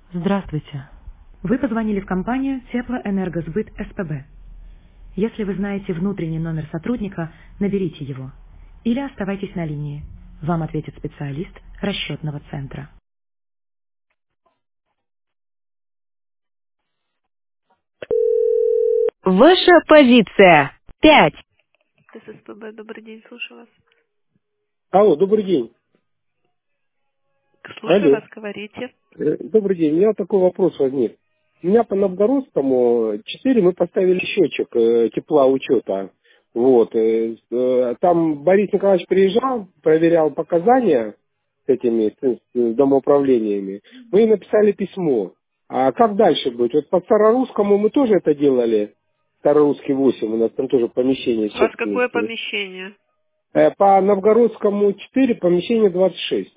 Здравствуйте. Вы позвонили в компанию Теплоэнергосбыт СПБ. Если вы знаете внутренний номер сотрудника, наберите его. Или оставайтесь на линии. Вам ответит специалист расчетного центра. Ваша позиция. 5. СПБ, добрый день, слушаю вас. Алло, добрый день. Слушаю Алло. вас, говорите. Добрый день. У меня такой вопрос возник. У меня по Новгородскому 4 мы поставили счетчик тепла учета. Вот. Там Борис Николаевич приезжал, проверял показания с этими с домоуправлениями. Мы им написали письмо. А как дальше будет? Вот по Старорусскому мы тоже это делали. Старорусский 8, у нас там тоже помещение У вас какое собственности. помещение? По Новгородскому 4 помещение 26.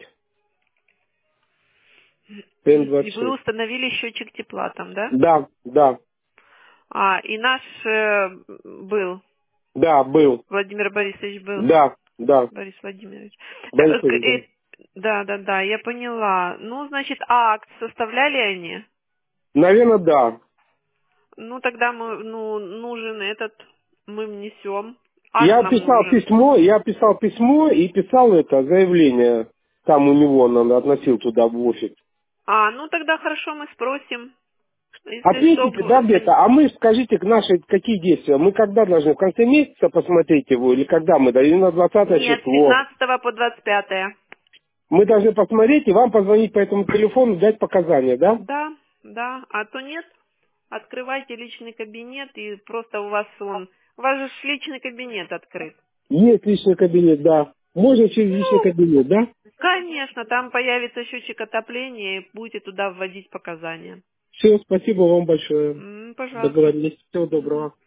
И вы ПН-26. установили счетчик тепла там, да? Да, да, И наш был, да, был. Владимир Борисович был. Да, да. Борис Владимирович. Борисович, да. Да, я поняла. Ну, значит, акт составляли они? Наверное, да. Ну, тогда нужен этот, мы внесем. Акт нам нужен. Я писал письмо и писал это заявление. Там у него надо относил туда в офис. Ну тогда хорошо, мы спросим. Если что, Ответите, да, где-то. А мы, скажите, наши какие действия? Мы когда должны? В конце месяца посмотреть его? Или когда мы? Да, или на 20 Нет, с число? 15 по 25. Мы должны посмотреть и вам позвонить по этому телефону, дать показания, да? Да. А то нет, открывайте личный кабинет и просто у вас же ж личный кабинет открыт. Есть личный кабинет, да. Можно через личный Ну, кабинет, да? конечно, там появится счетчик отопления и будете туда вводить показания. Все, спасибо вам большое. Пожалуйста. Договорились. Всего Мгм. доброго.